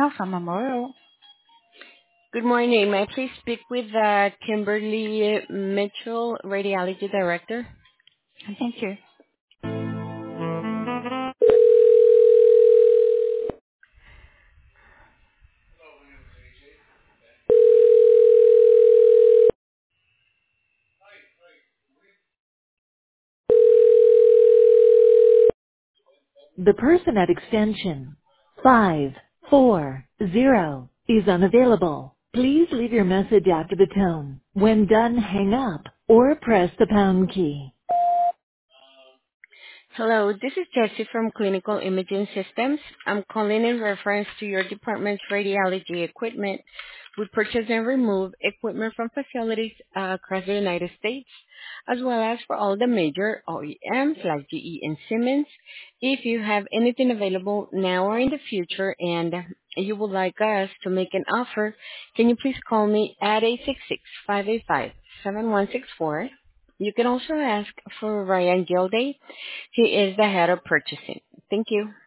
Alpha Memorial. Good morning. May I please speak with Kimberly Mitchell, Radiology Director? Thank you. The person at extension 540 is unavailable. Please leave your message after the tone. When done, hang up or press the pound key. Hello, this is Jessie from Clinical Imaging Systems. I'm calling in reference to your department's radiology equipment. We purchase and remove equipment from facilities across the United States, as well as for all the major OEMs like GE and Siemens. If you have anything available now or in the future and you would like us to make an offer, can you please call me at 866-585-7164. You can also ask for Ryan Gilday. He is the head of purchasing. Thank you.